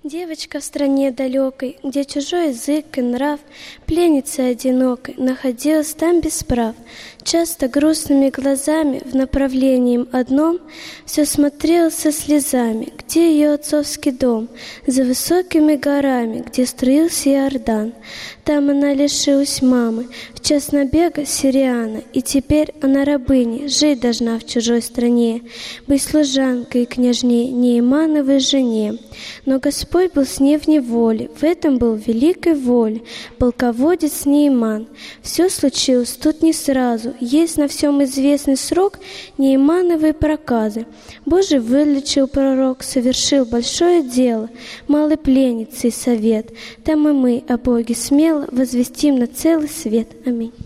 Девочка в стране далекой, где чужой язык и нрав, пленницей одинокой, находилась там без прав. Часто грустными глазами в направлении одном все смотрела со слезами, где ее отцовский дом, за высокими горами, где струился Иордан. Там она лишилась мамы в час набега сириана, и теперь она рабыня, жить должна в чужой стране, быть служанкой и княжне Неймановой жене. Но Господь был с ней в неволе, в этом был великой воле полководец Нейман. Все случилось тут не сразу, есть на всем известный срок Неймановой проказы. Божий вылечил пророк, совершил большое дело, малой пленницей совет. Там и мы о Боге смело возвестим на целый свет. Аминь.